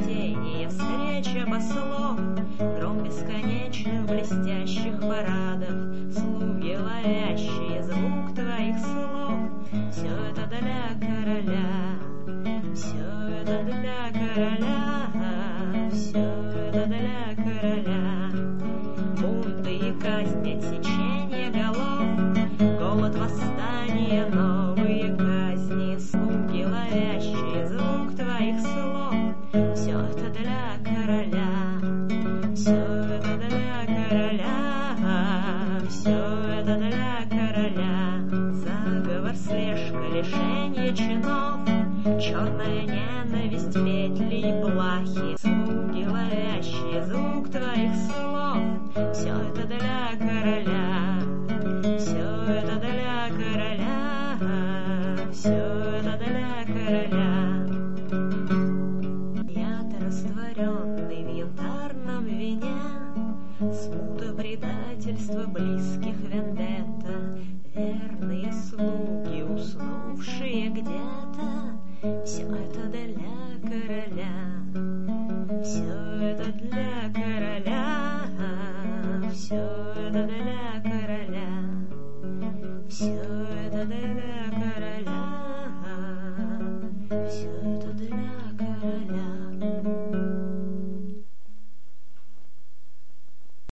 потрясение, встреча послов, гром бесконечных блестящих парадов, слуги ловящие звук твоих слов. Все это для короля, все это для короля, все это для короля. Бунты и казнь, отсечение голов, голод, восстание, новые казни, слуги ловящие звук твоих слов. Все это для короля, все это для короля, все это для короля. Заговор, слежка, лишение чинов, черная ненависть, петли и плахи, слуги ловящие звук твоих слов. Все это для короля, все это для короля, все это для короля. Я-то растворенный в янтарном вине, смута, предательство близких вендетта, верные слуги, уснувшие где-то. Все это для короля, все это для короля, все это для короля, все это для короля.